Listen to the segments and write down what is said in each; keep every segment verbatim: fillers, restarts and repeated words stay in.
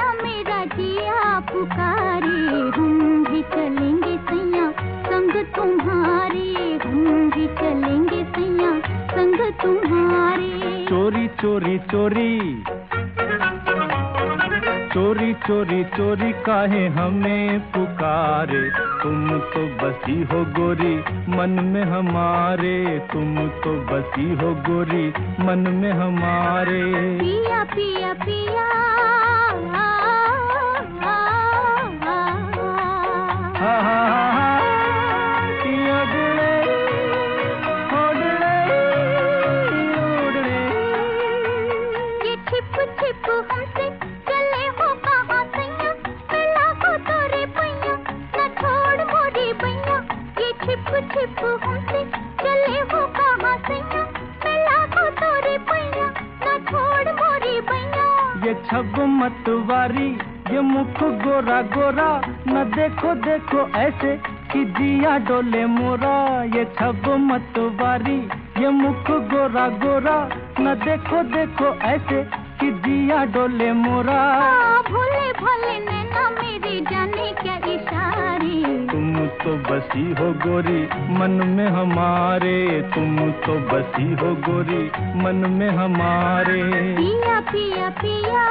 पिया मेरा जिया पुकारे, हम भी चलेंगे सैया संग तुम्हारे, हम भी चलेंगे सैया संग तुम्हारे। चोरी चोरी चोरी चोरी चोरी चोरी काहे हमें पुकारे, तुम तो बसी हो गोरी मन में हमारे, तुम तो बसी हो गोरी मन में हमारे। पिया पिया पिया हा हा ये छब मतवारी ये मुख गोरा गोरा, न देखो देखो ऐसे कि जिया डोले मोरा। ये छब मतवारी ये मुख गोरा गोरा, न देखो देखो ऐसे कि जिया डोले मोरा। भोले भोले नैना मेरे जाने क्या इशारे, तुम तो बसी हो गोरी मन में हमारे, तुम तो बसी हो गोरी मन में हमारे। पिया पिया पिया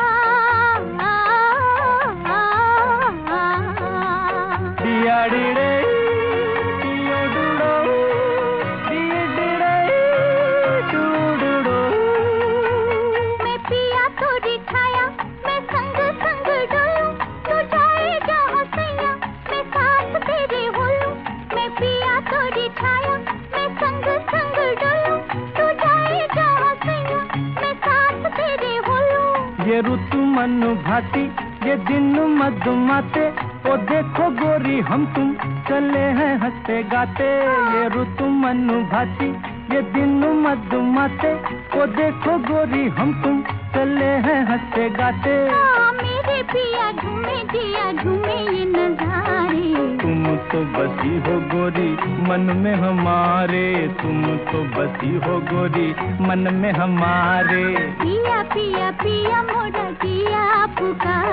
पिया डिड़े मैं पिया तो दिखाया, मैं संग संग डोलूं, तू जाए जहाँ सैया मैं साथ तेरे होलूं। मैं पिया तो दिखाया, मैं संग संग डोलूं, तू जाए जहाँ सैया मैं साथ तेरे होलूं। ये ऋतु मन भाती ये दिन मधुमाते, ओ देखो गोरी हम तुम चले हैं हंसते गाते। ये ऋतु मन भाती ये दिन मधुमाते, ओ देखो गोरी हम तुम चले हैं हंसते गाते। हाँ, मेरे पिया झूमे जिया झूमे ये नजारे, तुम तो बसी हो गोरी मन में हमारे, तुम तो बसी हो गोरी मन में हमारे। पिया पिया पिया मोरा जिया पुकार।